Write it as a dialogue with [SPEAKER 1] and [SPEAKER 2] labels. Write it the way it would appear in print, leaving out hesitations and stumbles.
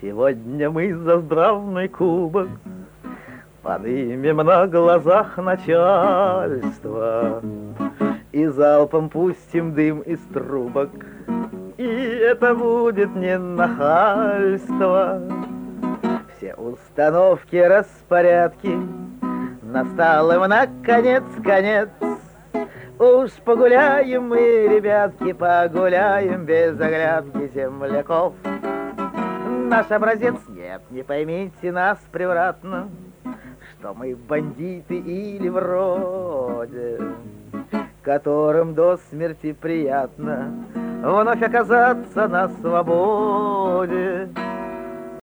[SPEAKER 1] Сегодня мы за здравный кубок подымем на глазах начальства и залпом пустим дым из трубок, и это будет не нахальство. Все установки, распорядки, настал им наконец конец. Уж погуляем мы, ребятки, погуляем без оглядки земляков. Наш образец, нет, не поймите нас превратно, что мы бандиты или вроде, которым до смерти приятно вновь оказаться на свободе.